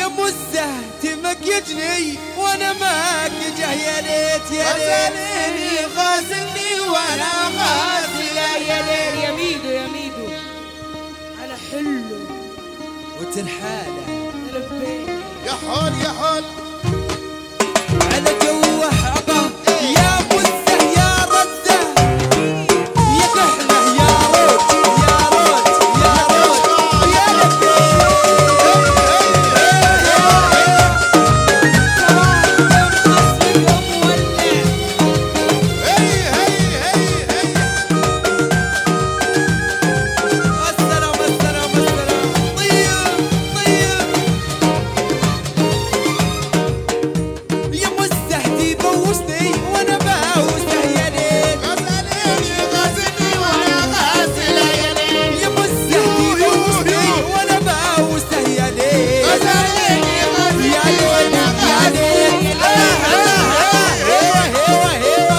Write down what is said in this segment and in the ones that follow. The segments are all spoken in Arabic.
يا مزه تمكيجني وانا ماك جه يا ليت يا غزلني غازلني وانا غازل يا ليل يا ميدو يا ميدو على حلو وترحاله لبيك يا حول يا حول على جو حقه يا مزه يا رزه يا كحله يا روت يا روت يا روت يا هي هي هي هي السلام السلام السلام طيب طيب يا مزه تبوسني وانا بوسه يا ليل غزلني غازلني وانا غازل يا ليل يا مزه تبوسني وانا بوسه يا ليل غزلني غازل يا ليل يا ليل هيوا هيوا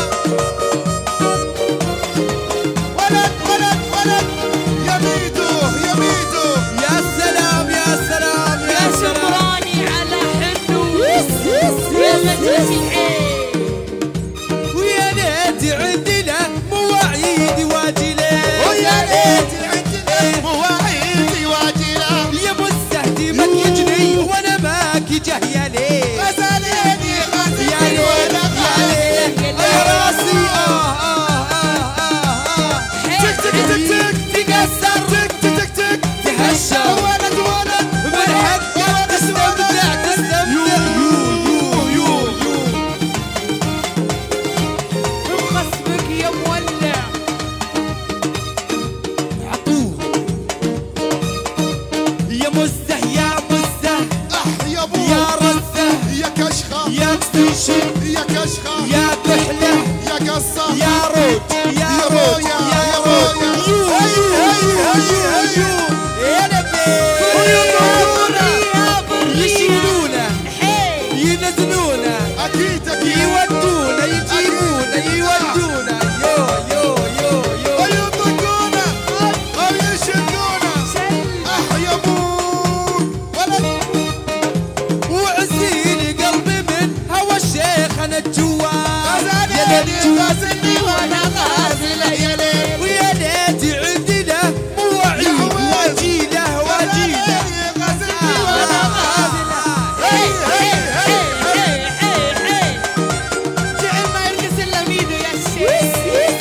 ولد ولد ولد يا ميدو يا ميدو يا سلام يا سلام يا يا سلام شمراني على حلو يا مجلس العين ويا ليت عندنا مواعيد واجله ويا ليت عندنا مواعيد واجله يا مزه تمكيجني وانا ماك جه يا ليل غزلني يا غازلني ليل وانا يا غازل ليل يا راسي تك تك تك تك تكسر تك تك تك تهشم ولد ولد من حقك تستمتع تستمتع يو مخصبك يا مولع عطوه يا مزه يا مزه يا ابو يا رزه يا كشخه يا تنشن يا كشخه يا كحله يا قصه يا روت يا يا روت رويا، يا يا روت رويا. يو هي، يو يا نبي يشيلونا ينزلونا اكيد اكيد يودونا يجيبونا يودونا يو او يطقونا او يشقونا يا ابوي ولد وعزيني قلبي من هوى الشيخ انا الجوال يا غزلني للجوال غازلني وانا غازل يا ليل ويا ليت عندنا مواعيد واجيله واجيله غزلني غازلني وانا غازل هي هي هي جعل ما يرقص الا ميدو يا شيخ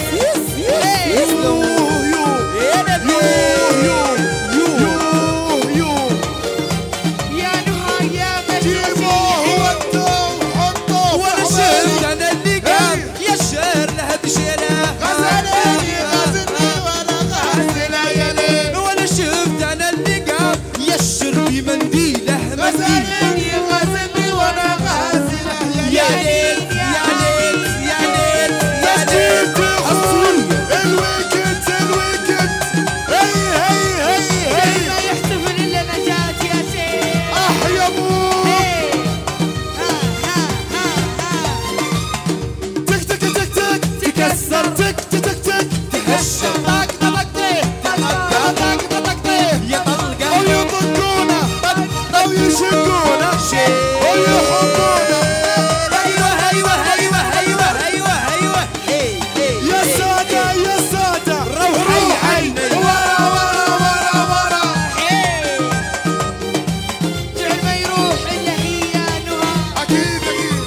يا نهى يا مجلس جيبوه ودوه حطوه وانا شفت انا اللي قام يشر له بشيله غزلني غازلني وانا غازل يا ليل وانا شفت انا اللي قام يشر بمنديله منديل غزلني غازلني وانا غازل يا ليل يا ليل يا ليل يا تسجيل ليل تخون الويكند الويكند هي هي هي هي لا يحتفل الا نجاة يا شيخ يا ابوي تك تك تك تك تكسر تك تك تك تك تهشم طق طق طيح طق طق طيح يا طلقه او يطقونا او يشقونا شيء او يحبونا ايوه ايوه ايوه ايوه ايوه ايوه يا سادة يا سادة روحي عيني ورا ورا ورا ورا جعل ما يروح الا هي نهى اكيد اكيد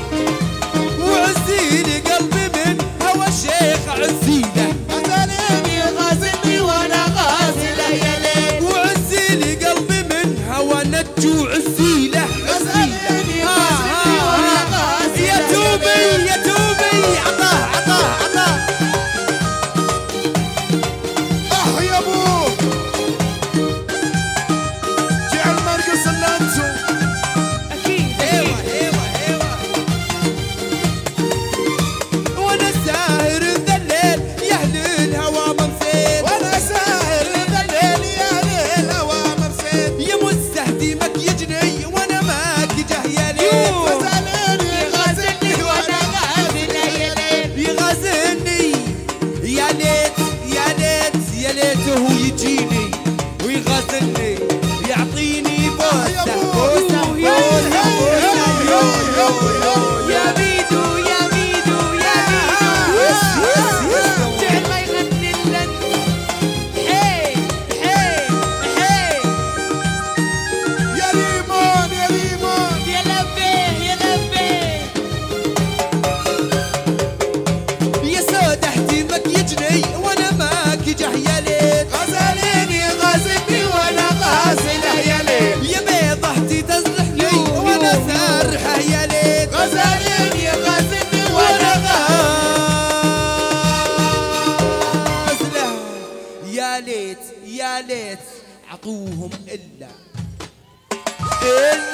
وعزيني قلبي من هوى الشيخ عزيله غزلني غازلني وانا غازل يا ليل وعزيني قلبي من هوى نجو عزيله غزلني غازلني وانا غازل يا توبي يا توبي عطاه عطاه عطاه يا ابوه جعل مرقص اللانتو اكيد ايوه ايوه ايوه وانا ساهر ذا الليل يا اهل الهوى منسيت وانا ساهر ذا الليل يا ليل هوا مرسيد يا مستهدي مكيجني يعطوهم إلا